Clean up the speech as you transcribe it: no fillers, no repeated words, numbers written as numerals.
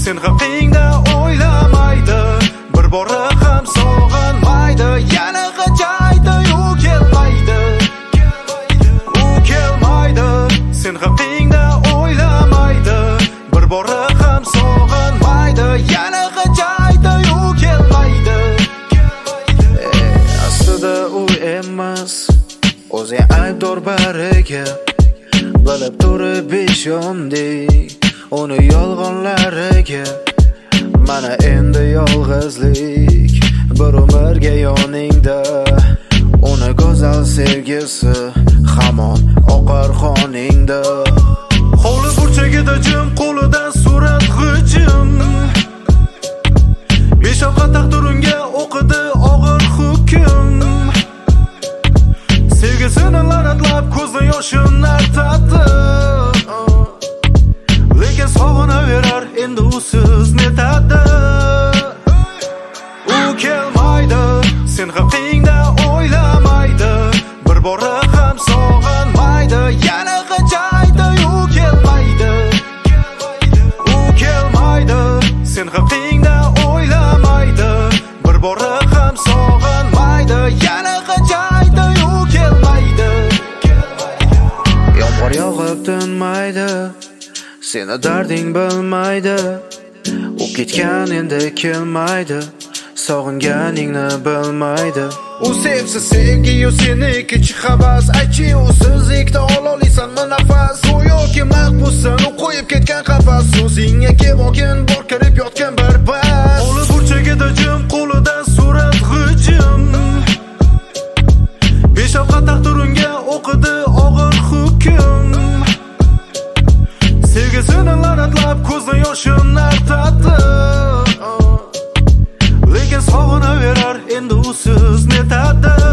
sen haqingda o'ylamaydi, bir bora ham sog'inmaydi, yana qachaydi u kelmaydi, u kelmaydi, sen haqingda o'ylamaydi, bir bora ham sog'inmaydi, yana qachaydi u kelmaydi. Aslida u emas, o'zi aybdor bariga, bilib turib ishondik uni yolg'onlariga. Mana endi yolg'izlik bir umrga yoningda, uni go'zal sevgisi hamon oqar qoningda. Hovli burchagida jim, qo'lidan surat g'ijim, beshafqat taqdiringa o'qidi og'ir hukm. Sevgisini la'natlab ko'zdan yoshini artadi, lekin sog'inaverar endi usiz netadi. U kelmaydi, sen haqingda o'ylamaydi, bir bora ham sog'inmaydi, yana qachaydi u kelmaydi, u kelmaydi, sen haqingda o'ylamaydi, bir bora ham sog'inmaydi, yana qachaydi u kelmaydi. Yomg'ir yog'ib tinmaydi, seni darding bilmaydi, u ketgan endi kelmaydi, sog'inganingni bilmaydi. U sevsa sevgi-yu seniki havas, aychi usizlikda ololiysanmi nafas, go'yoki mahbussan u qo'yib ketgan qafas, o'zingga kevokin bor kirib yotgan bir bas. Hovli burchagida jim, qo'lidan surat g'ijim, beshafqat taqdiringa o'qidi og'ir hukm. Sevgisini la'natlab ko'zdan yoshini artadi, lekin sog'inaverar endi usiz netadi.